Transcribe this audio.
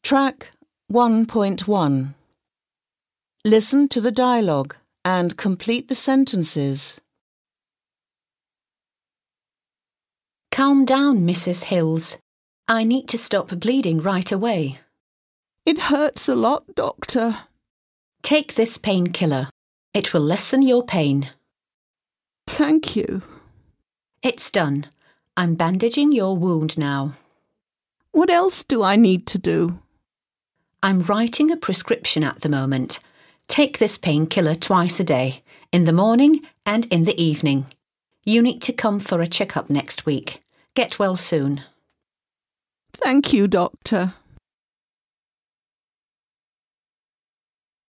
Track 1.1. Listen to the dialogue and complete the sentences. Calm down, Mrs. Hills. I need to stop bleeding right away. It hurts a lot, Doctor. Take this painkiller. It will lessen your pain. Thank you. It's done. I'm bandaging your wound now. What else do I need to do? I'm writing a prescription at the moment. Take this painkiller twice a day, in the morning and in the evening. You need to come for a checkup next week. Get well soon. Thank you, Doctor.